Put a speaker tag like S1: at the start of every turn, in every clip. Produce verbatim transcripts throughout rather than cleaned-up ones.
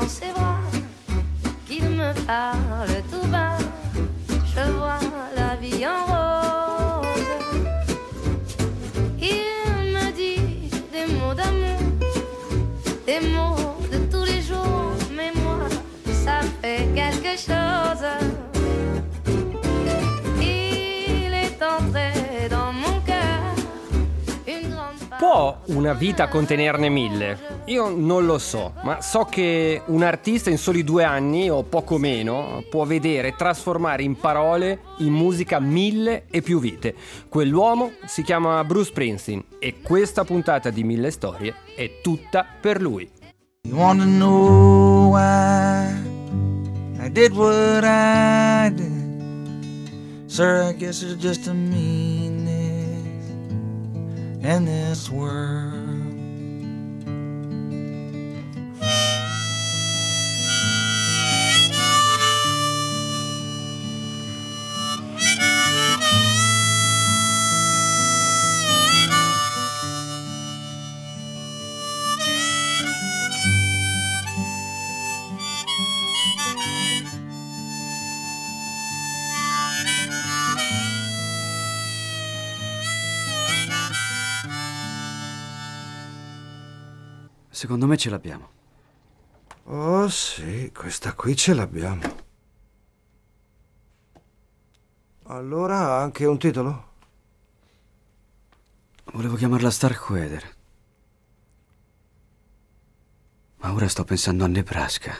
S1: dans ses bras, qu'il me parle tout bas. Je vois la vie en rose. Il me dit des mots d'amour, des mots de tous les jours, mais moi, ça fait quelque chose. Il est entré dans mon cœur une grande part.
S2: Può una vita contenerne mille? Io non lo so, ma so che un artista in soli due anni o poco meno può vedere e trasformare in parole, in musica, mille e più vite. Quell'uomo si chiama Bruce Springsteen e questa puntata di Mille Storie è tutta per lui.
S3: You want to know why I did what I did? Sir, I guess it's just a meanness in this world.
S4: Secondo me ce l'abbiamo.
S5: Oh sì, questa qui ce l'abbiamo. Allora ha anche un titolo?
S4: Volevo chiamarla Starkweather. Ma ora sto pensando a Nebraska.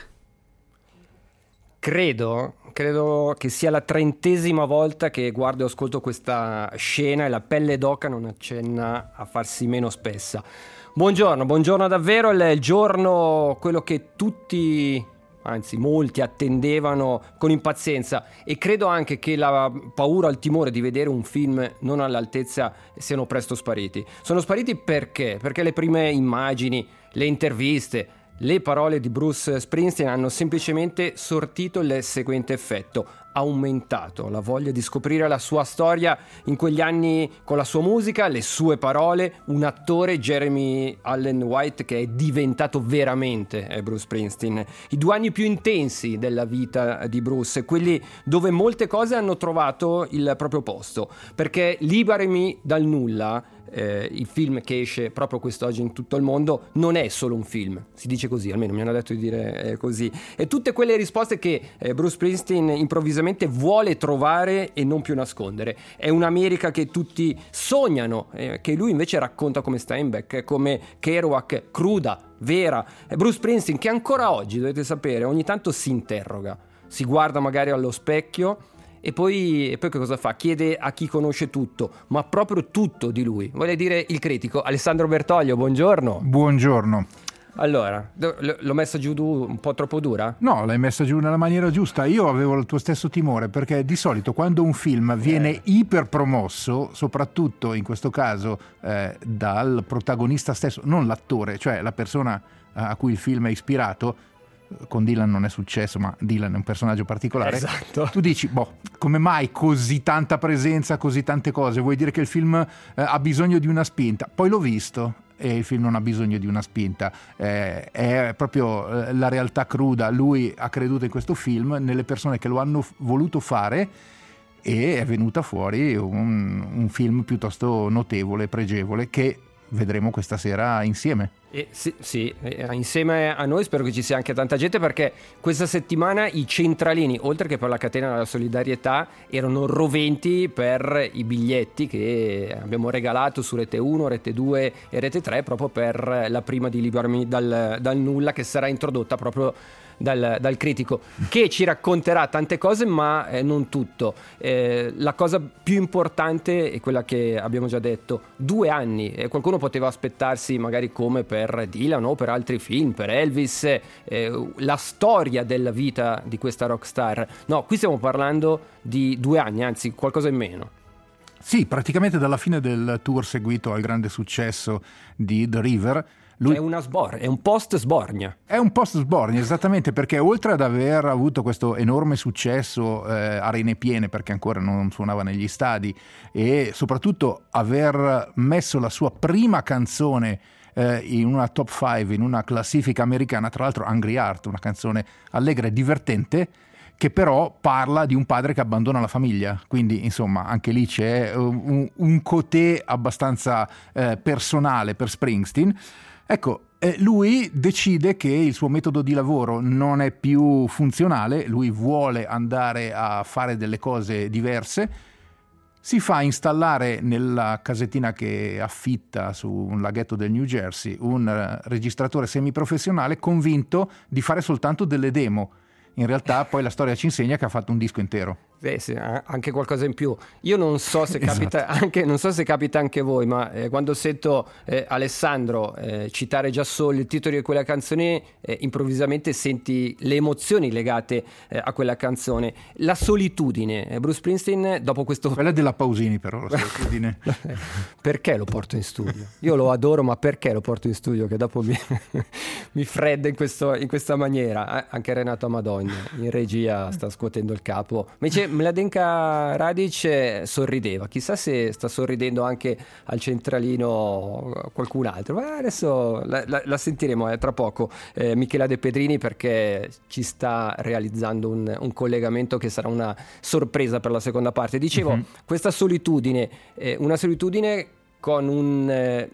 S2: Credo, credo che sia la trentesima volta che guardo e ascolto questa scena e la pelle d'oca non accenna a farsi meno spessa. Buongiorno, buongiorno davvero, è il giorno, quello che tutti, anzi molti attendevano con impazienza, e credo anche che la paura, il timore di vedere un film non all'altezza siano presto spariti. Sono spariti perché? Perché le prime immagini, le interviste, le parole di Bruce Springsteen hanno semplicemente sortito il seguente effetto: aumentato la voglia di scoprire la sua storia in quegli anni con la sua musica, le sue parole, un attore, Jeremy Allen White, che è diventato veramente eh, Bruce Springsteen. I due anni più intensi della vita di Bruce, quelli dove molte cose hanno trovato il proprio posto, perché Liberami dal nulla, Eh, il film che esce proprio quest'oggi in tutto il mondo, non è solo un film, si dice così, almeno mi hanno detto di dire eh, così, e tutte quelle risposte che eh, Bruce Springsteen improvvisamente vuole trovare e non più nascondere. È un'America che tutti sognano, eh, che lui invece racconta come Steinbeck, come Kerouac, cruda, vera. È Bruce Springsteen che ancora oggi, dovete sapere, ogni tanto si interroga, si guarda magari allo specchio E poi, e poi che cosa fa? Chiede a chi conosce tutto, ma proprio tutto di lui. Vuole dire il critico Alessandro Bertoglio, buongiorno.
S6: Buongiorno.
S2: Allora, l'ho messa giù un po' troppo dura?
S6: No, l'hai messa giù nella maniera giusta. Io avevo il tuo stesso timore, perché di solito quando un film viene eh. iperpromosso, soprattutto in questo caso eh, dal protagonista stesso, non l'attore, cioè la persona a cui il film è ispirato, con Dylan non è successo, ma Dylan è un personaggio particolare.
S2: Esatto.
S6: Tu dici, boh, come mai così tanta presenza, così tante cose? Vuoi dire che il film eh, ha bisogno di una spinta? Poi l'ho visto e il film non ha bisogno di una spinta, eh, è proprio eh, la realtà cruda. Lui ha creduto in questo film, nelle persone che lo hanno f- voluto fare, e è venuta fuori un, un film piuttosto notevole, pregevole, che vedremo questa sera insieme.
S2: Eh, sì, sì, eh, insieme a noi spero che ci sia anche tanta gente, perché questa settimana i centralini, oltre che per la catena della solidarietà, erano roventi per i biglietti che abbiamo regalato su Rete uno, Rete due e Rete tre, proprio per la prima di Liberami dal, dal nulla, che sarà introdotta proprio Dal, dal critico, che ci racconterà tante cose, ma eh, non tutto. Eh, la cosa più importante è quella che abbiamo già detto: due anni. Eh, qualcuno poteva aspettarsi, magari come per Dylan o per altri film, per Elvis, eh, la storia della vita di questa rockstar. No, qui stiamo parlando di due anni, anzi qualcosa in meno.
S6: Sì, praticamente dalla fine del tour seguito al grande successo di The River. Lui...
S2: È una sbor- è un post Sbornia.
S6: È un post Sbornia, esattamente, perché oltre ad aver avuto questo enorme successo, eh, arene piene perché ancora non suonava negli stadi, e soprattutto aver messo la sua prima canzone eh, in una top cinque, in una classifica americana, tra l'altro Angry Heart, una canzone allegra e divertente, che però parla di un padre che abbandona la famiglia, quindi insomma anche lì c'è un, un cotè abbastanza eh, personale per Springsteen. Ecco, eh, lui decide che il suo metodo di lavoro non è più funzionale, lui vuole andare a fare delle cose diverse, si fa installare nella casettina che affitta su un laghetto del New Jersey un uh, registratore semiprofessionale, convinto di fare soltanto delle demo. In realtà poi la storia ci insegna che ha fatto un disco intero.
S2: Beh, sì, anche qualcosa in più. Io non so se capita, esatto. anche, non so se capita anche a voi, ma eh, quando sento eh, Alessandro eh, citare già solo il titolo di quella canzone, eh, improvvisamente senti le emozioni legate eh, a quella canzone. La solitudine. Eh, Bruce Springsteen, dopo questo...
S6: Quella è della Pausini però, la solitudine.
S2: Perché lo porto in studio? Io lo adoro, ma perché lo porto in studio? Che dopo mi, mi fredda in, questo, in questa maniera. Eh, anche Renato Amadogna in regia sta scuotendo il capo. Invece Mladenka Radic sorrideva, chissà se sta sorridendo anche al centralino qualcun altro, ma adesso la, la, la sentiremo eh, tra poco eh, Michela De Pedrini, perché ci sta realizzando un, un collegamento che sarà una sorpresa per la seconda parte. Dicevo, mm-hmm. questa solitudine, eh, una solitudine con un... Eh,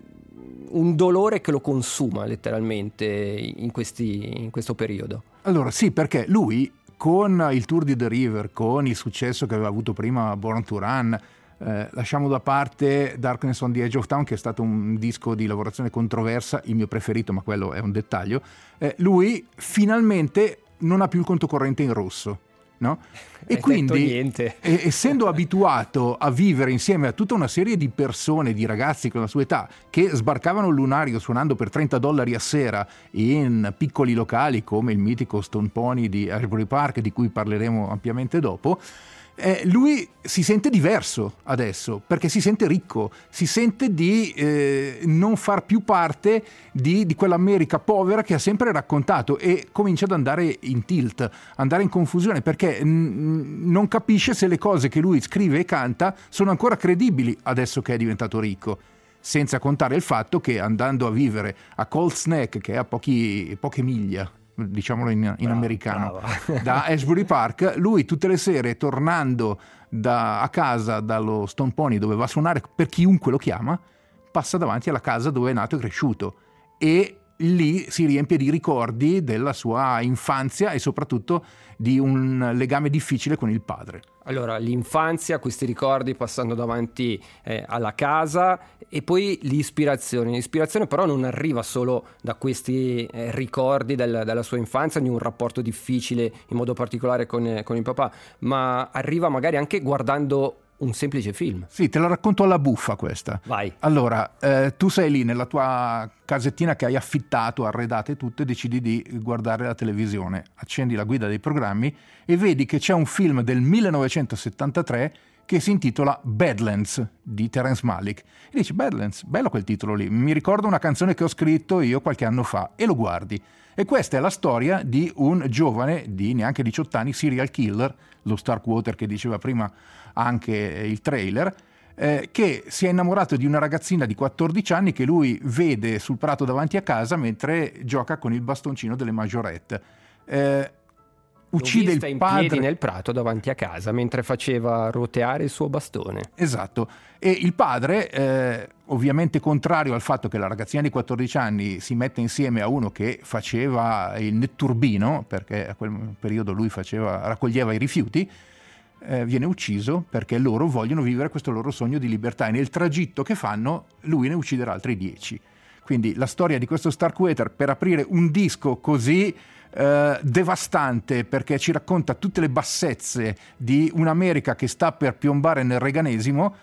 S2: un dolore che lo consuma letteralmente in, questi, in questo periodo.
S6: Allora sì, perché lui con il tour di The River, con il successo che aveva avuto prima Born to Run, eh, lasciamo da parte Darkness on the Edge of Town, che è stato un disco di lavorazione controversa, il mio preferito, ma quello è un dettaglio, eh, lui finalmente non ha più il conto corrente in rosso. No? E quindi, essendo abituato a vivere insieme a tutta una serie di persone, di ragazzi con la sua età, che sbarcavano il lunario suonando per trenta dollari a sera in piccoli locali come il mitico Stone Pony di Asbury Park, di cui parleremo ampiamente dopo, eh, lui si sente diverso adesso, perché si sente ricco, si sente di eh, non far più parte di, di quell'America povera che ha sempre raccontato, e comincia ad andare in tilt, andare in confusione, perché n- non capisce se le cose che lui scrive e canta sono ancora credibili adesso che è diventato ricco. Senza contare il fatto che andando a vivere a Cold Snack, che è a pochi, poche miglia, diciamolo in, in brava, americano, brava. da Asbury Park, lui tutte le sere tornando da, a casa dallo Stone Pony, dove va a suonare per chiunque lo chiama, passa davanti alla casa dove è nato e cresciuto, e lì si riempie di ricordi della sua infanzia e soprattutto di un legame difficile con il padre.
S2: Allora, l'infanzia, questi ricordi passando davanti eh, alla casa, e poi l'ispirazione. L'ispirazione però non arriva solo da questi eh, ricordi del, della sua infanzia, di un rapporto difficile in modo particolare con, eh, con il papà, ma arriva magari anche guardando un semplice film.
S6: Sì, te la racconto alla buffa questa.
S2: Vai.
S6: Allora, eh, tu sei lì nella tua casettina che hai affittato, arredata e tutto, e decidi di guardare la televisione. Accendi la guida dei programmi e vedi che c'è un film del millenovecentosettantatré che si intitola Badlands di Terrence Malick. E dici, Badlands, bello quel titolo lì, mi ricorda una canzone che ho scritto io qualche anno fa, e lo guardi. E questa è la storia di un giovane di neanche diciotto anni, serial killer, lo Starkwater che diceva prima anche il trailer, eh, che si è innamorato di una ragazzina di quattordici anni che lui vede sul prato davanti a casa mentre gioca con il bastoncino delle Majorette. Eh, uccide il
S2: in
S6: padre
S2: piedi nel prato davanti a casa mentre faceva roteare il suo bastone.
S6: Esatto. E il padre, eh, ovviamente contrario al fatto che la ragazzina di quattordici anni si metta insieme a uno che faceva il netturbino, perché a quel periodo lui faceva, raccoglieva i rifiuti, eh, viene ucciso perché loro vogliono vivere questo loro sogno di libertà, e nel tragitto che fanno lui ne ucciderà altri dieci. Quindi la storia di questo Starkwater, per aprire un disco così eh, devastante, perché ci racconta tutte le bassezze di un'America che sta per piombare nel reganesimo,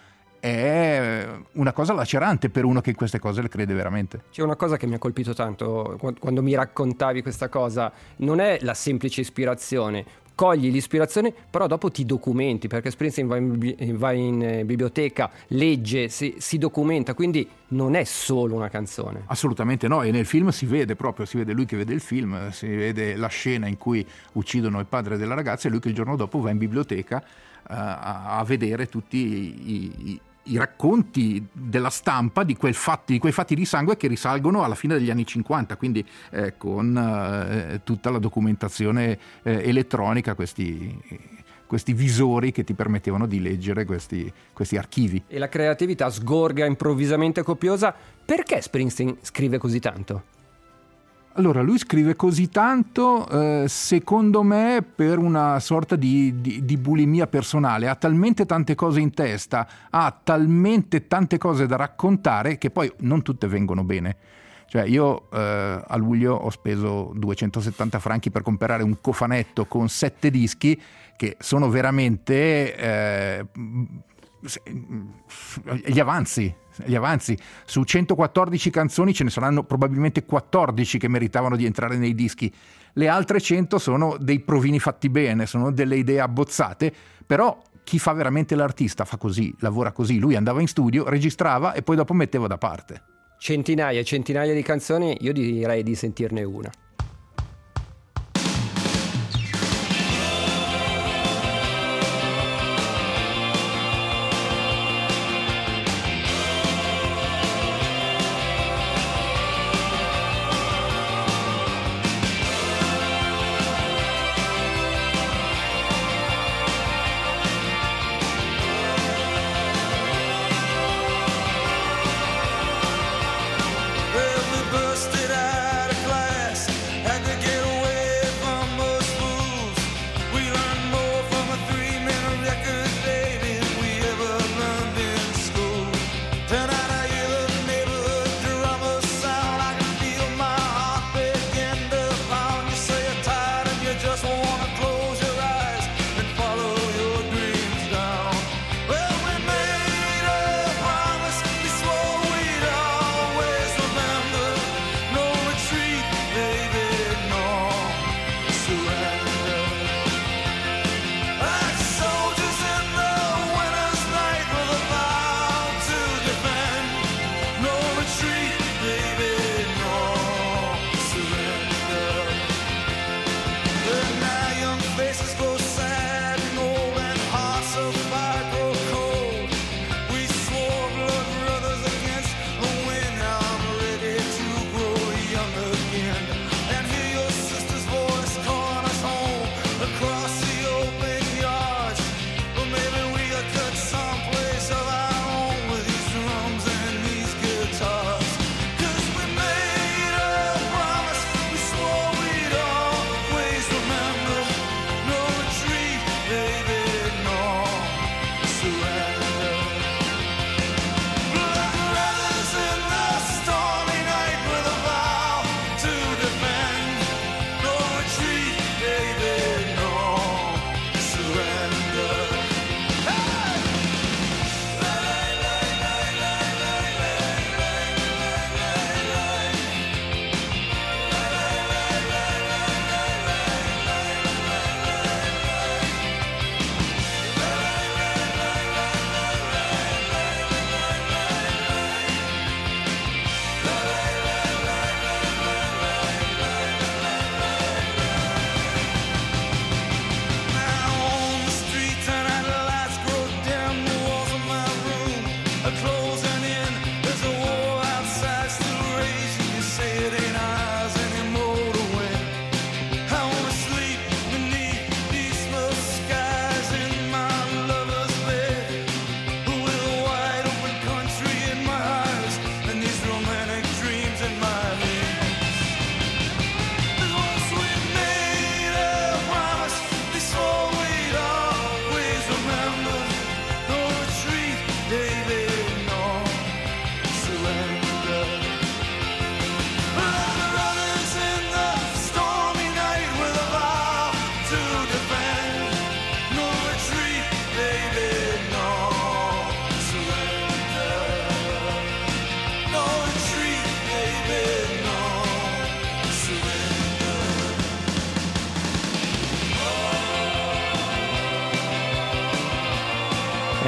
S6: è una cosa lacerante per uno che in queste cose le crede veramente.
S2: C'è una cosa che mi ha colpito tanto quando mi raccontavi questa cosa: non è la semplice ispirazione, cogli l'ispirazione però dopo ti documenti, perché Springsteen va in, va in biblioteca, legge, si, si documenta, quindi non è solo una canzone.
S6: Assolutamente no, e nel film si vede proprio, si vede lui che vede il film, si vede la scena in cui uccidono il padre della ragazza e lui che il giorno dopo va in biblioteca uh, a, a vedere tutti i, i i racconti della stampa di, quel fatti, di quei fatti di sangue che risalgono alla fine degli anni cinquanta, quindi eh, con eh, tutta la documentazione eh, elettronica, questi, questi visori che ti permettevano di leggere questi, questi archivi.
S2: E la creatività sgorga improvvisamente copiosa. Perché Springsteen scrive così tanto?
S6: Allora, lui scrive così tanto, eh, secondo me, per una sorta di, di, di bulimia personale. Ha talmente tante cose in testa, ha talmente tante cose da raccontare che poi non tutte vengono bene. Cioè, io eh, a luglio ho speso duecentosettanta franchi per comprare un cofanetto con sette dischi che sono veramente eh, gli avanzi. Gli avanzi su centoquattordici canzoni ce ne saranno probabilmente quattordici che meritavano di entrare nei dischi, le altre cento sono dei provini fatti bene, sono delle idee abbozzate, però chi fa veramente l'artista fa così, lavora così. Lui andava in studio, registrava e poi dopo metteva da parte.
S2: Centinaia e centinaia di canzoni, io direi di sentirne una.
S3: Well, we busted out of class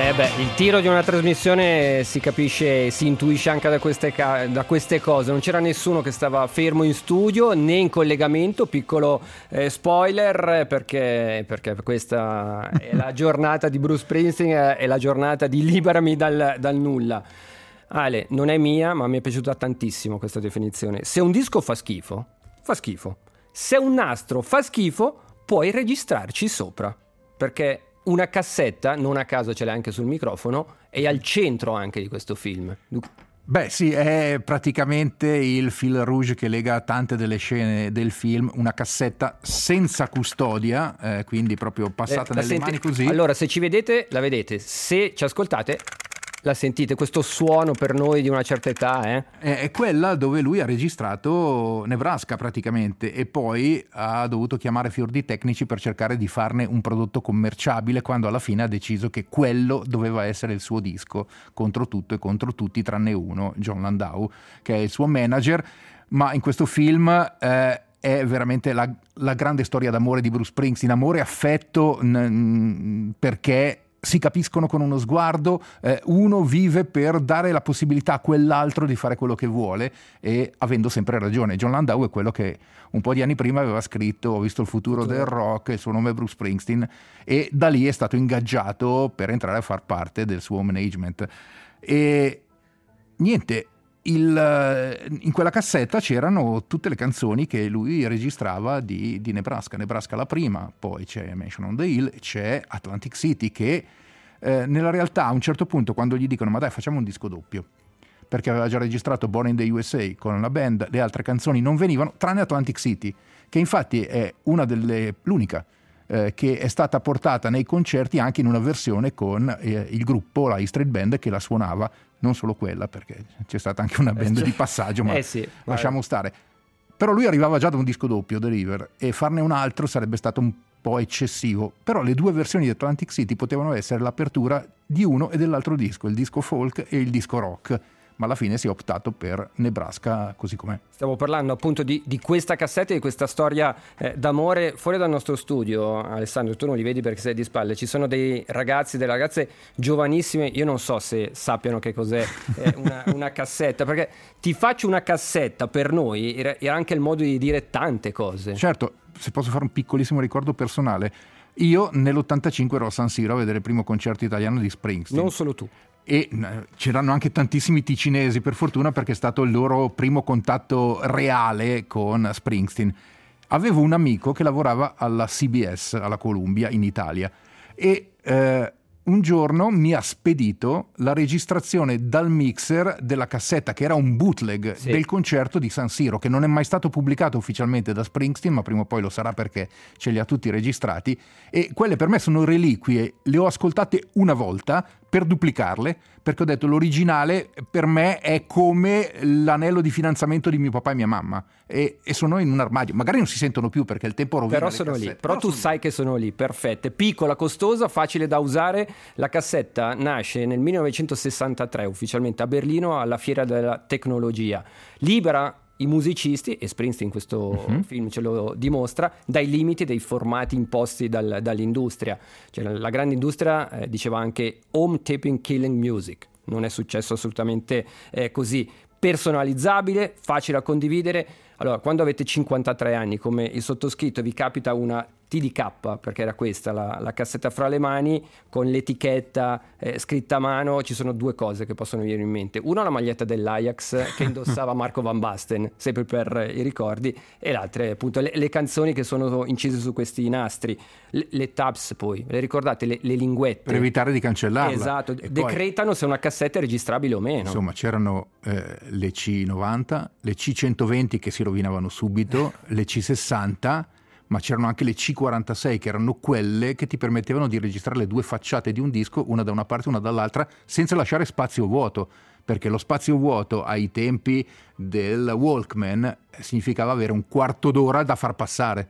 S2: Eh beh, il tiro di una trasmissione si capisce, si intuisce anche da queste, ca- da queste cose. Non c'era nessuno che stava fermo in studio né in collegamento. Piccolo eh, spoiler, perché, perché questa è la giornata di Bruce Springsteen, è la giornata di liberami dal, dal nulla. Ale, non è mia, ma mi è piaciuta tantissimo questa definizione. Se un disco fa schifo, fa schifo. Se un nastro fa schifo, puoi registrarci sopra, perché una cassetta, non a caso ce l'hai anche sul microfono, è al centro anche di questo film.
S6: Beh sì, è praticamente il fil rouge che lega tante delle scene del film, una cassetta senza custodia, eh, quindi proprio passata
S2: eh,
S6: nelle
S2: senti-
S6: mani così.
S2: Allora, se ci vedete, la vedete. Se ci ascoltate, la sentite, questo suono per noi di una certa età, eh?
S6: È quella dove lui ha registrato Nebraska praticamente, e poi ha dovuto chiamare fior di tecnici per cercare di farne un prodotto commerciabile, quando alla fine ha deciso che quello doveva essere il suo disco, contro tutto e contro tutti tranne uno, John Landau, che è il suo manager. Ma in questo film eh, è veramente la, la grande storia d'amore di Bruce Springsteen, amore e affetto, n- perché si capiscono con uno sguardo, eh, uno vive per dare la possibilità a quell'altro di fare quello che vuole, e avendo sempre ragione. John Landau è quello che un po' di anni prima aveva scritto Ho visto il futuro del rock, il suo nome è Bruce Springsteen, e da lì è stato ingaggiato per entrare a far parte del suo management. E niente, il, in quella cassetta c'erano tutte le canzoni che lui registrava di, di Nebraska. Nebraska la prima, poi c'è Mansion on the Hill, c'è Atlantic City, che eh, nella realtà a un certo punto, quando gli dicono ma dai facciamo un disco doppio, perché aveva già registrato Born in the U S A con la band, le altre canzoni non venivano, tranne Atlantic City, che infatti è una delle l'unica eh, che è stata portata nei concerti anche in una versione con eh, il gruppo, la E Street Band, che la suonava. Non solo quella, perché c'è stata anche una band di passaggio, ma
S2: eh sì,
S6: lasciamo stare. Però lui arrivava già da un disco doppio, The River, e farne un altro sarebbe stato un po' eccessivo. Però le due versioni di Atlantic City potevano essere l'apertura di uno e dell'altro disco, il disco folk e il disco rock. Ma alla fine si è optato per Nebraska così com'è.
S2: Stiamo parlando appunto di, di questa cassetta, di questa storia eh, d'amore. Fuori dal nostro studio, Alessandro, tu non li vedi perché sei di spalle, ci sono dei ragazzi, delle ragazze giovanissime. Io non so se sappiano che cos'è eh, una, una cassetta, perché ti faccio una cassetta per noi era, era anche il modo di dire tante cose.
S6: Certo, se posso fare un piccolissimo ricordo personale, io nell'ottantacinque ero a San Siro a vedere il primo concerto italiano di Springsteen.
S2: Non solo tu.
S6: E c'erano anche tantissimi ticinesi, per fortuna, perché è stato il loro primo contatto reale con Springsteen. Avevo un amico che lavorava alla C B S, alla Columbia, in Italia, e eh, un giorno mi ha spedito la registrazione dal mixer della cassetta, che era un bootleg sì. del concerto di San Siro, che non è mai stato pubblicato ufficialmente da Springsteen, ma prima o poi lo sarà perché ce li ha tutti registrati, e quelle per me sono reliquie. Le ho ascoltate una volta per duplicarle, perché ho detto l'originale per me è come l'anello di fidanzamento di mio papà e mia mamma, e, e sono in un armadio, magari non si sentono più perché il tempo rovina
S2: però
S6: le
S2: sono
S6: cassette.
S2: lì, però, però tu sai lì. Che sono lì, perfette, piccola, costosa, facile da usare. La cassetta nasce nel millenovecentosessantatré ufficialmente a Berlino alla Fiera della Tecnologia, libera i musicisti, e Springsteen in questo uh-huh. film ce lo dimostra, dai limiti dei formati imposti dal, dall'industria. Cioè, la, la grande industria eh, diceva anche home taping killing music. Non è successo assolutamente eh, così. Personalizzabile, facile da condividere. Allora, quando avete cinquantatré anni come il sottoscritto, vi capita una T D K, perché era questa la, la cassetta fra le mani con l'etichetta eh, scritta a mano, ci sono due cose che possono venire in mente. Una, la maglietta dell'Ajax che indossava Marco Van Basten, sempre per i ricordi, e l'altra appunto le, le canzoni che sono incise su questi nastri, le, le tabs, poi le ricordate, le, le linguette,
S6: per evitare di cancellarla.
S2: Esatto,
S6: e
S2: decretano poi se una cassetta è registrabile o meno.
S6: Insomma, c'erano eh, le C novanta, le C centoventi che si rovinavano subito, le C sessanta, ma c'erano anche le C quarantasei, che erano quelle che ti permettevano di registrare le due facciate di un disco, una da una parte e una dall'altra, senza lasciare spazio vuoto, perché lo spazio vuoto ai tempi del Walkman significava avere un quarto d'ora da far passare.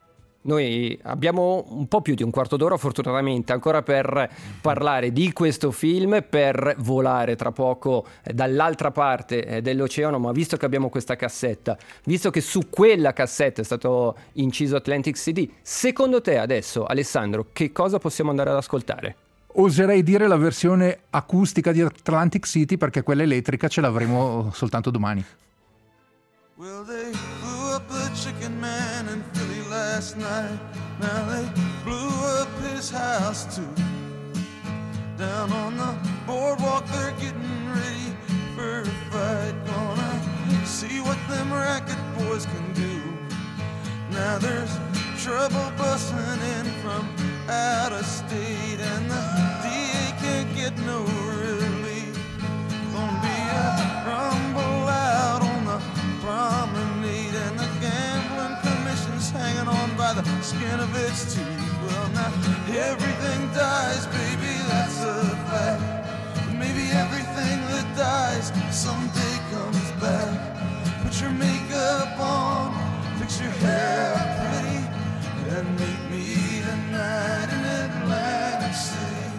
S2: Noi abbiamo un po' più di un quarto d'ora fortunatamente ancora per parlare di questo film, per volare tra poco dall'altra parte dell'oceano, ma visto che abbiamo questa cassetta, visto che su quella cassetta è stato inciso Atlantic C D, secondo te adesso, Alessandro, che cosa possiamo andare ad ascoltare?
S6: oserei dire la versione acustica di Atlantic City, perché quella elettrica ce l'avremo soltanto domani.
S3: Well, they blew up the chicken man in Philly last night. Now they blew up his house too. Down on the boardwalk they're getting ready for a fight. Gonna see what them racket boys can do. Now there's trouble busting in from out of state, and the D A can't get no relief. Gonna be a rumble out on the promenade, and the gambling commission's hanging on by the skin of its teeth. Well, now everything dies, baby, that's a fact. But maybe everything that dies someday comes back. Put your makeup on, fix your hair pretty, and meet me tonight in Atlantic City.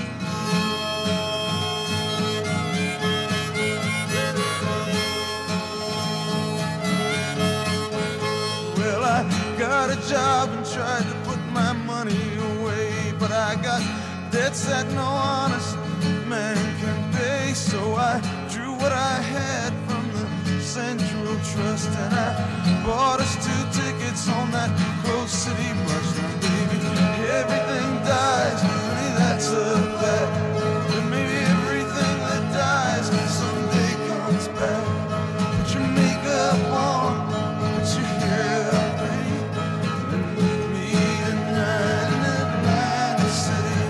S3: Well, I got a job and tried to put my money away, but I got debts that no honest man can pay. So I drew what I had from the Central Trust, and I bought us two tickets on that Close City bus. Now, baby, everything dies, honey, that's a fact. But maybe everything that dies someday comes back. Put your makeup on, put your hair up pretty, and meet me tonight in Atlantic City.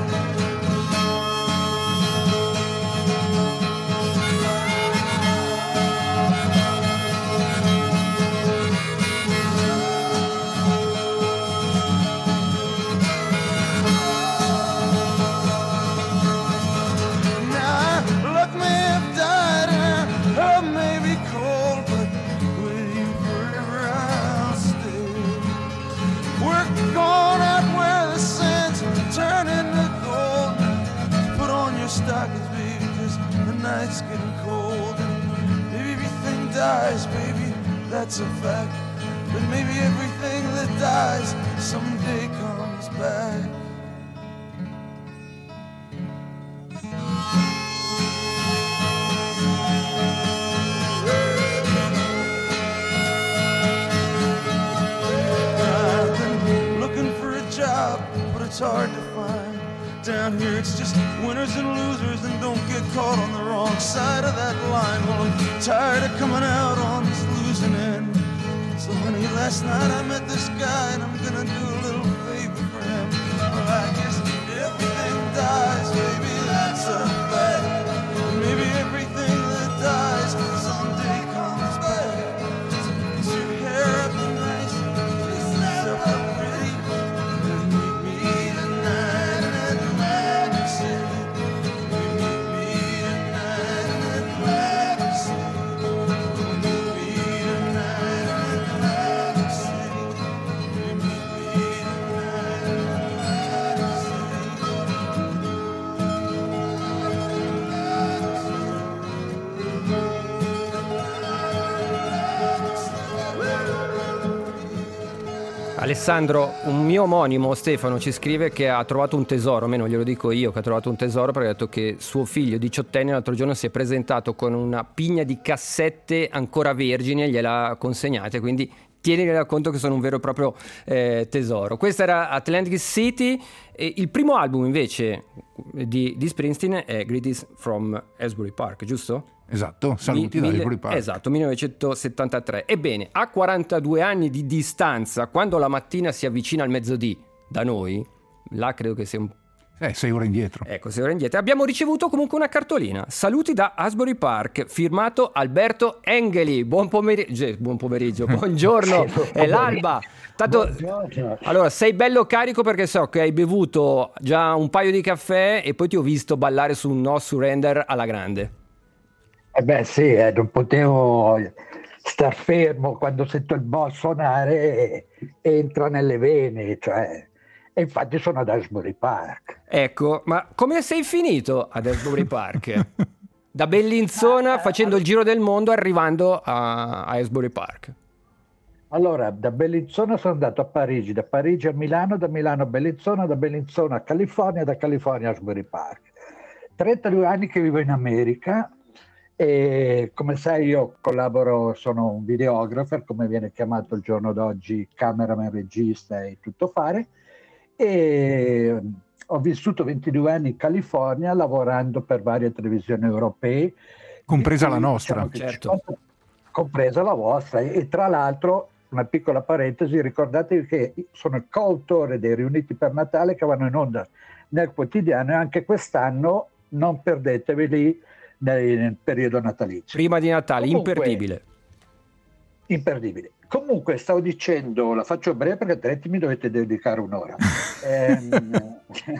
S3: Stockings, baby, 'cause the night's getting cold, and maybe everything dies, baby, that's a fact. But maybe everything that dies someday comes back. I've been looking for a job, but it's hard to find. Down here it's just winners and losers, and don't get caught on the wrong side of that line. Well, I'm tired of coming out on this losing end. So honey, last night I met this guy, and I'm gonna do a little favor for him. Well, I guess everything dies, baby, that's a fact. Maybe everything that dies someday comes back. So fix your hair up nice, fix yourself up pretty, and meet me tonight in Atlantic City. Meet me tonight in Atlantic City. Meet me tonight in Atlantic City. Meet me tonight in Atlantic
S2: Alessandro, un mio omonimo, Stefano, ci scrive che ha trovato un tesoro, almeno glielo dico io che ha trovato un tesoro, perché ha detto che suo figlio diciottenne l'altro giorno si è presentato con una pigna di cassette ancora vergini e gliel'ha consegnate, quindi tienili da conto che sono un vero e proprio eh, tesoro. Questa era Atlantic City, e il primo album invece di, di Springsteen è Greetings from Asbury Park, giusto?
S6: Esatto, saluti
S2: Mi-
S6: da
S2: mille-
S6: Asbury Park.
S2: Esatto, millenovecentosettantatré. Ebbene, a quarantadue anni di distanza, quando la mattina si avvicina al mezzodì da noi, là credo che sia un
S6: Eh, sei ore indietro.
S2: Ecco, sei ore indietro. Abbiamo ricevuto comunque una cartolina. Saluti da Asbury Park, firmato Alberto Engeli. Buon pomeriggio, buon pomeriggio, buongiorno, è l'alba. Tanto,
S7: Buongiorno.
S2: allora, sei bello carico perché so che hai bevuto già un paio di caffè e poi ti ho visto ballare su un No Surrender alla grande.
S7: Eh beh sì, eh, non potevo star fermo quando sento il boss suonare, e entra nelle vene, cioè, e infatti sono ad Asbury Park.
S2: Ecco, ma come sei finito ad Asbury Park? Da Bellinzona, facendo il giro del mondo, arrivando a, a Asbury Park.
S7: Allora, da Bellinzona sono andato a Parigi, da Parigi a Milano, da Milano a Bellinzona, da Bellinzona a California, da California a Asbury Park. trentadue anni che vivo in America e come sai io collaboro, sono un videographer, come viene chiamato il giorno d'oggi, cameraman, regista e tuttofare, e ho vissuto ventidue anni in California lavorando per varie televisioni europee.
S6: Compresa la
S7: Diciamo
S6: nostra.
S7: che
S2: Certo.
S7: cinquanta compresa la vostra, e tra l'altro una piccola parentesi, ricordatevi che sono il coautore dei Riuniti per Natale che vanno in onda nel quotidiano, e anche quest'anno non perdeteveli nel, nel periodo natalizio.
S2: Prima di Natale,
S7: Comunque,
S2: imperdibile.
S7: Imperdibile. Comunque stavo dicendo, la faccio breve perché altrimenti mi dovete dedicare un'ora. Ehm,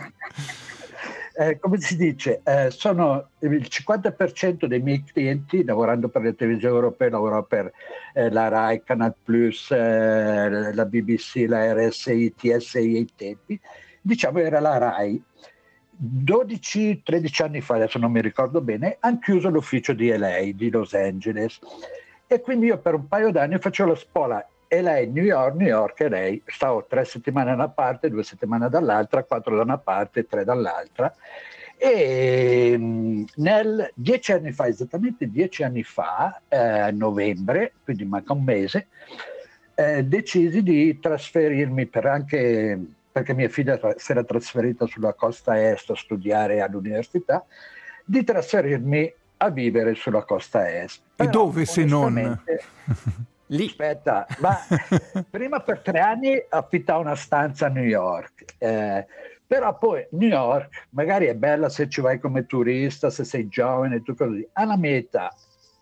S7: eh, come si dice, eh, sono il cinquanta per cento dei miei clienti, lavorando per le televisioni europee, lavoro per eh, la Rai, Canal Plus, eh, la B B C, la R S I, T S I ai tempi, diciamo era la Rai. dodici tredici anni fa, adesso non mi ricordo bene, hanno chiuso l'ufficio di L A, di Los Angeles, e quindi io per un paio d'anni facevo la spola L A, New York, New York, L A, stavo tre settimane da una parte, due settimane dall'altra, quattro da una parte, tre dall'altra, e mh, nel dieci anni fa, esattamente dieci anni fa, eh, a novembre, quindi manca un mese, eh, decisi di trasferirmi per anche... perché mia figlia si era trasferita sulla costa est a studiare all'università, di trasferirmi a vivere sulla costa est.
S6: E
S7: Però,
S6: dove se non?
S7: onestamente,
S2: Lì.
S7: Aspetta, ma prima per tre anni affittavo una stanza a New York, eh, però poi New York magari è bella se ci vai come turista, se sei giovane, tu così, alla metà,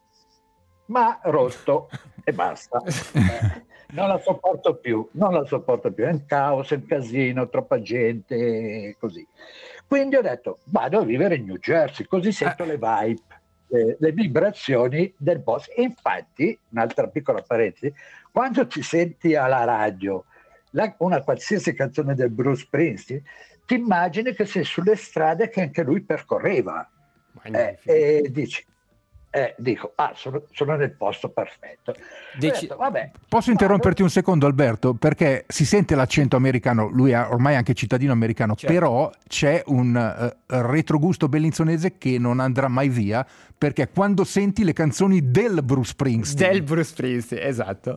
S7: ma rotto e basta. Eh, non la sopporto più, non la sopporto più, è un caos, è un casino, troppa gente, così. Quindi ho detto, vado a vivere in New Jersey, così sento le vibe, le, le vibrazioni del boss. E infatti, un'altra piccola parentesi, quando ti senti alla radio la, una qualsiasi canzone del Bruce Springsteen, ti immagini che sei sulle strade che anche lui percorreva, eh, e dici, Eh, dico, ah, sono, sono nel posto perfetto.
S2: Deci-
S7: detto, vabbè,
S6: Posso interromperti un secondo, Alberto? Perché si sente l'accento americano, lui è ormai anche cittadino americano,
S2: Certo.
S6: però c'è un uh, retrogusto bellinzonese che non andrà mai via, perché quando senti le canzoni del Bruce Springsteen...
S2: Del Bruce Springsteen, esatto.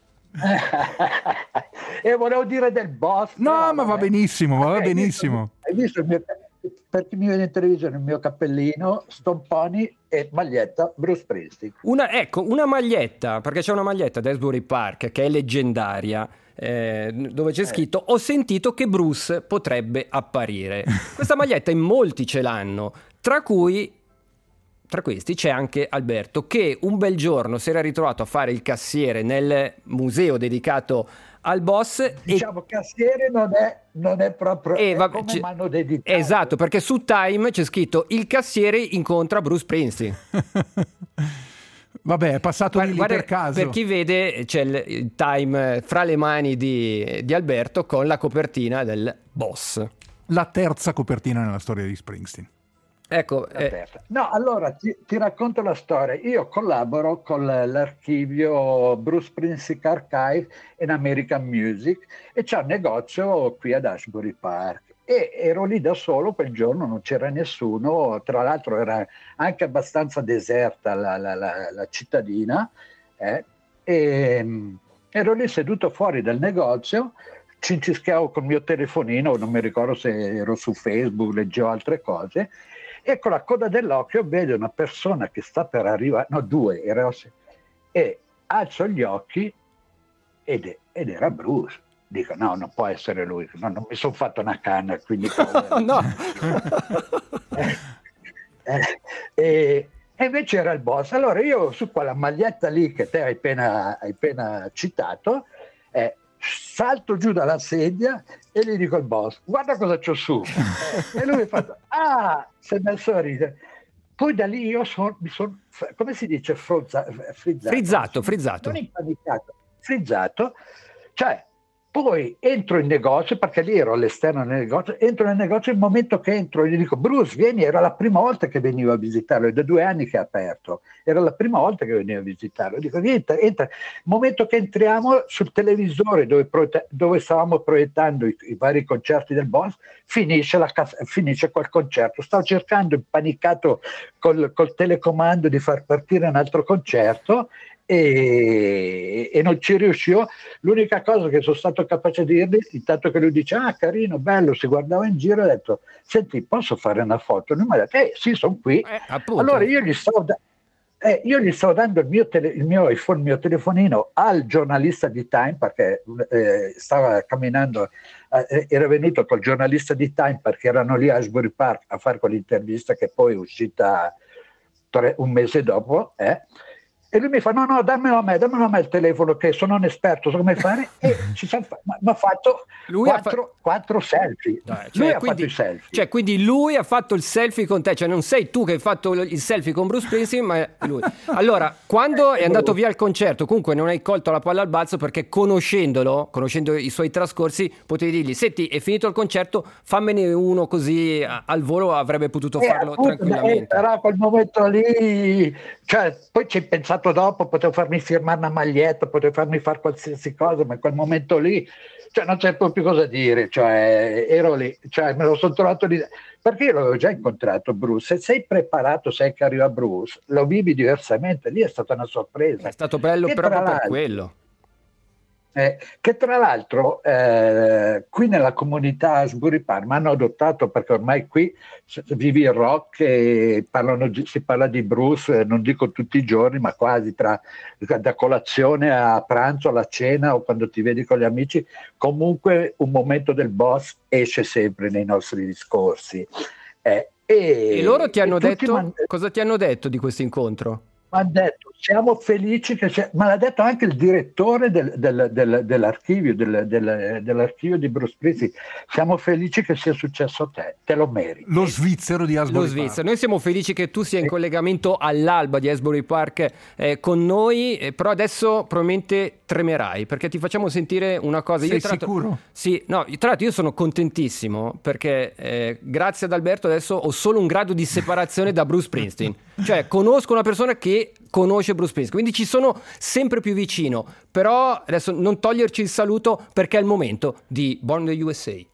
S7: e volevo dire del boss.
S6: No,
S7: però,
S6: ma va
S7: vabbè.
S6: benissimo, va
S7: Hai
S6: benissimo.
S7: Visto, hai visto il mio, per chi mi vede in televisione, il mio cappellino, stomponi e maglietta Bruce Springsteen.
S2: Una, ecco, una maglietta, perché c'è una maglietta ad Asbury Park che è leggendaria, eh, dove c'è scritto ho sentito che Bruce potrebbe apparire. Questa maglietta in molti ce l'hanno, tra cui tra questi c'è anche Alberto, che un bel giorno si era ritrovato a fare il cassiere nel museo dedicato al boss.
S7: Diciamo e... cassiere non è, non è proprio
S2: e
S7: è
S2: vabbè,
S7: come
S2: c-
S7: m'hanno dedicato.
S2: Esatto, perché su Time c'è scritto il cassiere incontra Bruce Springsteen.
S6: Vabbè, è passato
S2: Guarda,
S6: lì
S2: guarda,
S6: per caso.
S2: per chi vede c'è il, il Time fra le mani di, di Alberto con la copertina del boss.
S6: La terza copertina nella storia di Springsteen.
S2: Ecco, eh,
S7: no, allora ti, ti racconto la storia. Io collaboro con l'archivio Bruce Springsteen Archive in American Music e c'è un negozio qui ad Asbury Park e ero lì da solo quel giorno, non c'era nessuno, tra l'altro era anche abbastanza deserta la, la, la, la cittadina, eh, e ero lì seduto fuori dal negozio, cincischiavo col mio telefonino, non mi ricordo se ero su Facebook, leggevo altre cose, e con la coda dell'occhio vedo una persona che sta per arrivare, no due, ero, e alzo gli occhi ed, è, ed era Bruce. Dico no, non può essere lui, no, non mi sono fatto una canna, quindi
S2: no.
S7: eh, eh, e, e invece era il boss. Allora io su quella maglietta lì che te hai appena, hai appena citato, eh, salto giù dalla sedia e gli dico al boss, guarda cosa c'ho su. E lui mi ha fatto, ah, si è messo a ridere. Poi da lì io son, mi sono, come si dice, frozza, frizzato,
S2: frizzato, frizzato.
S7: Non impanicato, frizzato, cioè Poi entro in negozio, perché lì ero all'esterno del negozio, entro nel negozio, il momento che entro gli dico Bruce vieni, era la prima volta che venivo a visitarlo, è da due anni che è aperto, era la prima volta che venivo a visitarlo, dico entra, entra. Il momento che entriamo sul televisore dove, dove stavamo proiettando i, i vari concerti del Boss, finisce, la, finisce quel concerto, stavo cercando impanicato col, col telecomando di far partire un altro concerto, E, e non ci riuscivo. L'unica cosa che sono stato capace di dirgli, intanto che lui dice ah carino, bello, si guardava in giro, ho detto senti posso fare una foto? Lui mi ha detto eh sì, sono qui.
S2: Eh,
S7: allora io gli stavo da- eh, io gli stavo dando il mio, tele- il mio iPhone, il mio telefonino al giornalista di Time, perché eh, stava camminando, eh, era venuto col giornalista di Time perché erano lì a Asbury Park a fare quell'intervista che poi è uscita tre, un mese dopo, eh. E lui mi fa, no, no, dammelo a me, dammelo a me il telefono, che sono un esperto, so come fare, e ci siamo fa- ma, ma ha fatto
S2: Lui ha
S7: quattro,
S2: fa-
S7: quattro selfie.
S2: Dai,
S7: lui
S2: cioè,
S7: ha
S2: quindi,
S7: fatto i selfie.
S2: Cioè, quindi lui ha fatto il selfie con te, cioè non sei tu che hai fatto il selfie con Bruce Springsteen, ma è lui. Allora, quando è andato via il concerto, comunque non hai colto la palla al balzo perché conoscendolo, conoscendo i suoi trascorsi, potevi dirgli, senti, è finito il concerto, fammene uno così a- al volo, avrebbe potuto
S7: Eh,
S2: farlo
S7: appunto,
S2: tranquillamente.
S7: eh, però a quel momento lì, cioè, poi ci hai pensato dopo, potevo farmi firmare una maglietta, potevo farmi fare qualsiasi cosa, ma in quel momento lì, cioè, non c'è proprio cosa dire, cioè, ero lì, cioè, me lo sono trovato lì, perché io l'avevo già incontrato Bruce, se sei preparato, sai che arriva Bruce, lo vivi diversamente, lì è stata una sorpresa.
S2: È stato bello
S7: Che
S2: proprio
S7: tra
S2: per
S7: l'altro-
S2: quello.
S7: Eh, che tra l'altro eh, qui nella comunità Asbury Park mi hanno adottato, perché ormai qui s- vivi il rock e parlano di- si parla di Bruce, eh, non dico tutti i giorni, ma quasi, tra, da colazione a pranzo, alla cena o quando ti vedi con gli amici, comunque un momento del Boss esce sempre nei nostri discorsi. Eh, e,
S2: E loro ti hanno
S7: e tutti
S2: detto,
S7: m'han-
S2: cosa ti hanno detto di questo incontro?
S7: mi hanno detto siamo felici che c'è, ma l'ha detto anche il direttore del, del, del, dell'archivio del, del, dell'archivio di Bruce Springsteen, siamo felici che sia successo a te, te lo meriti.
S6: Lo svizzero di Asbury
S2: Lo
S6: Park.
S2: Svizzera. Noi siamo felici che tu sia in collegamento all'alba di Asbury Park eh, con noi, eh, però adesso probabilmente tremerai perché ti facciamo sentire una cosa.
S6: Sei
S2: io, tra l'altro-
S6: sicuro?
S2: Sì, no, tra l'altro io sono contentissimo perché eh, grazie ad Alberto adesso ho solo un grado di separazione da Bruce Springsteen, cioè conosco una persona che conosce Bruce Springsteen, quindi ci sono sempre più vicino, però adesso non toglierci il saluto perché è il momento di Born in the U S A.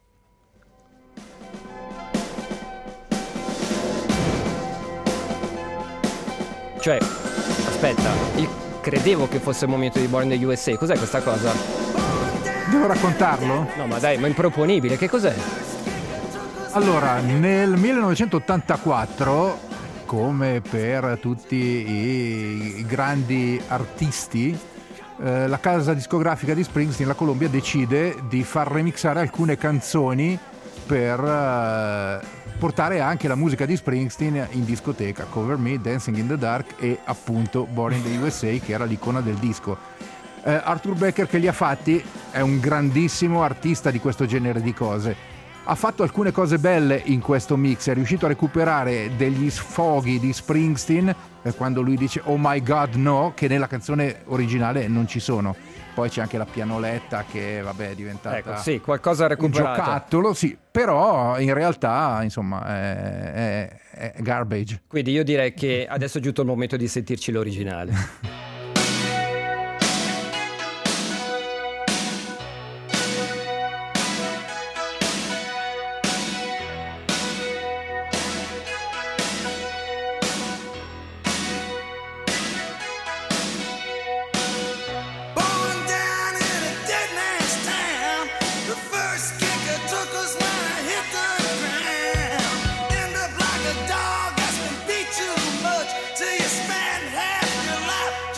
S2: Cioè, aspetta, io credevo che fosse il momento di Born in the U S A. Cos'è questa cosa?
S6: Devo raccontarlo?
S2: No, ma dai, ma improponibile, che cos'è?
S6: Allora, nel millenovecentottantaquattro, come per tutti i, i grandi artisti, eh, la casa discografica di Springsteen, la Columbia, decide di far remixare alcune canzoni per eh, portare anche la musica di Springsteen in discoteca, Cover Me, Dancing in the Dark e appunto Born in the U S A, che era l'icona del disco. Eh, Arthur Baker, che li ha fatti, è un grandissimo artista di questo genere di cose. Ha fatto alcune cose belle in questo mix, è riuscito a recuperare degli sfoghi di Springsteen, eh, quando lui dice oh my god no, che nella canzone originale non ci sono. Poi c'è anche la pianoletta che vabbè è diventata
S2: Ecco, sì, qualcosa ha
S6: un
S2: recuperato.
S6: giocattolo, sì, però in realtà insomma è, è, è garbage.
S2: Quindi io direi che adesso è giunto il momento di sentirci l'originale.
S3: Born down in a dead man's town. The first kicker took us when I hit the ground. End up like a dog that's been beat too much till you spend half your life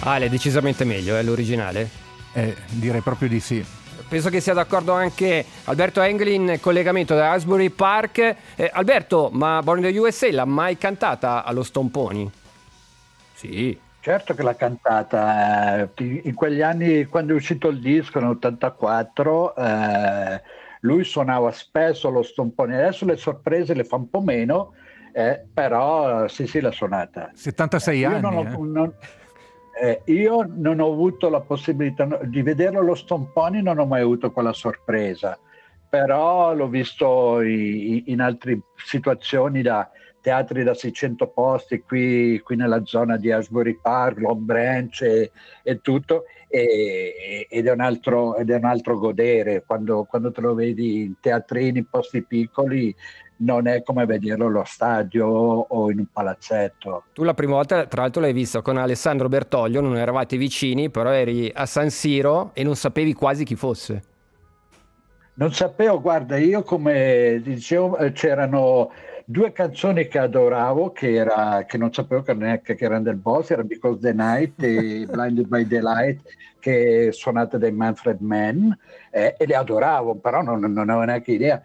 S2: Ah, è decisamente meglio, è l'originale?
S6: Eh, direi proprio di sì.
S2: Penso che sia d'accordo anche Alberto Engeli in collegamento da Asbury Park. Eh, Alberto, ma Born in the U S A l'ha mai cantata allo Stomponi? Sì.
S7: Certo che l'ha cantata, eh, in quegli anni quando è uscito il disco nell'ottantaquattro, eh, lui suonava spesso allo Stomponi, adesso le sorprese le fa un po' meno, eh, però sì sì l'ha suonata.
S6: settantasei
S7: io
S6: anni.
S7: Non ho,
S6: eh.
S7: non, eh, io non ho avuto la possibilità di vederlo allo Stomponi, non ho mai avuto quella sorpresa, però l'ho visto in, in altre situazioni da teatri da seicento posti qui, qui nella zona di Asbury Park, Long Branch e, e tutto, e, ed, è un altro, ed è un altro godere quando, quando te lo vedi in teatrini, in posti piccoli, non è come vederlo allo stadio o in un palazzetto.
S2: Tu la prima volta tra l'altro l'hai visto con Alessandro Bertoglio, non eravate vicini, però eri a San Siro e non sapevi quasi chi fosse.
S7: Non sapevo, guarda, io come dicevo c'erano due canzoni che adoravo, che, era, che non sapevo che neanche che erano del Boss, era Because the Night e Blinded by the Light, che suonate dai Manfred Mann, eh, e le adoravo, però non, non avevo neanche idea.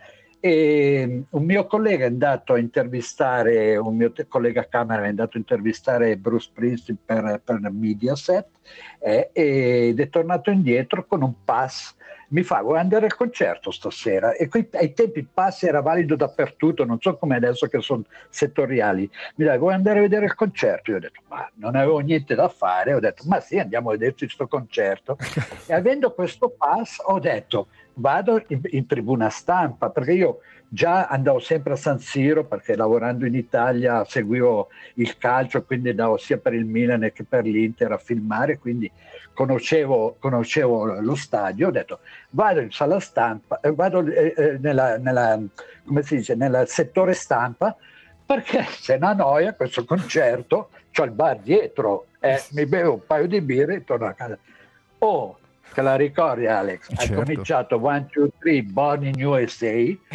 S7: E un mio collega è andato a intervistare, un mio te- collega Camera è andato a intervistare Bruce Springsteen per, per Mediaset, eh, ed è tornato indietro con un pass. Mi fa, vuoi andare al concerto stasera? E qui, ai tempi il pass era valido dappertutto, non so come adesso che sono settoriali. Mi dai, vuoi andare a vedere il concerto? Io ho detto, ma non avevo niente da fare, ho detto, ma sì, andiamo a vederci questo concerto. E avendo questo pass ho detto, vado in, in tribuna stampa, perché io già andavo sempre a San Siro, perché lavorando in Italia seguivo il calcio, quindi andavo sia per il Milan che per l'Inter a filmare, quindi conoscevo, conoscevo lo stadio. Ho detto vado in sala stampa, eh, vado eh, eh, nella, nella, come si dice, nel settore stampa, perché c'è una noia questo concerto, c'ho il bar dietro, eh, mi bevo un paio di birre e torno a casa. Oh, che la ricordi Alex?
S6: Certo.
S7: Ha cominciato one, two, three, Born in U S A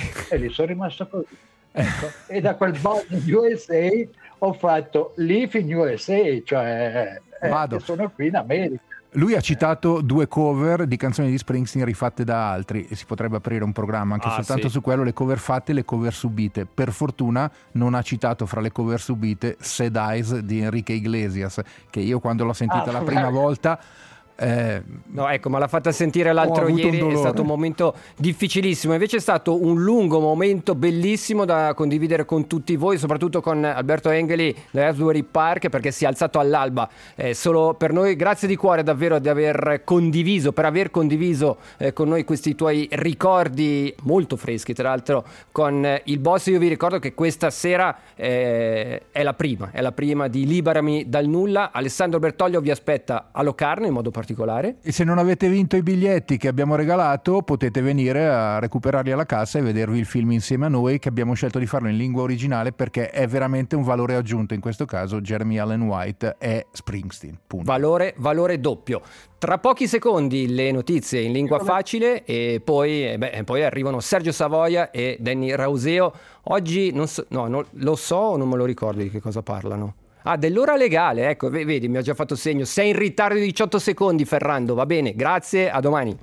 S7: e lì sono rimasto così. Ecco. E da quel Born in U S A ho fatto Live in U S A, cioè eh, sono qui in America.
S6: Lui ha citato due cover di canzoni di Springsteen rifatte da altri e si potrebbe aprire un programma anche
S2: ah,
S6: soltanto
S2: sì.
S6: su quello, le cover fatte e le cover subite. Per fortuna non ha citato fra le cover subite Sad Eyes di Enrique Iglesias, che io quando l'ho sentita ah, la prima volta Eh,
S2: no, ecco, ma l'ha fatta sentire l'altro ieri, è stato un momento difficilissimo, invece è stato un lungo momento bellissimo da condividere con tutti voi, soprattutto con Alberto Engeli da Asbury Park, perché si è alzato all'alba eh, solo per noi. Grazie di cuore davvero di aver condiviso, per aver condiviso eh, con noi questi tuoi ricordi molto freschi, tra l'altro con eh, il Boss. Io vi ricordo che questa sera eh, è la prima, è la prima di Liberami dal nulla. Alessandro Bertoglio vi aspetta a Locarno in modo particolare.
S6: E se non avete vinto i biglietti che abbiamo regalato, potete venire a recuperarli alla cassa e vedervi il film insieme a noi, che abbiamo scelto di farlo in lingua originale perché è veramente un valore aggiunto. In questo caso Jeremy Allen White è Springsteen. Punto. Valore,
S2: valore doppio. Tra pochi secondi le notizie in lingua facile e poi, eh beh, poi arrivano Sergio Savoia e Danny Rauseo. Oggi non so, no, non, lo so o non me lo ricordo di che cosa parlano. Ah, dell'ora legale, ecco, vedi, mi ha già fatto segno. Sei in ritardo di diciotto secondi, Ferrando, va bene, grazie, a domani.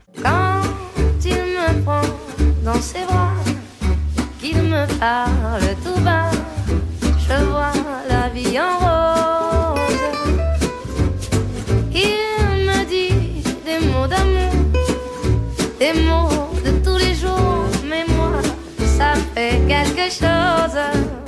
S1: Quand il me prend dans ses bras, qu'il me parle tout bas, je vois la vie en rose. Il me dit des mots d'amour, des mots de tous les jours, mais moi, ça fait quelque chose.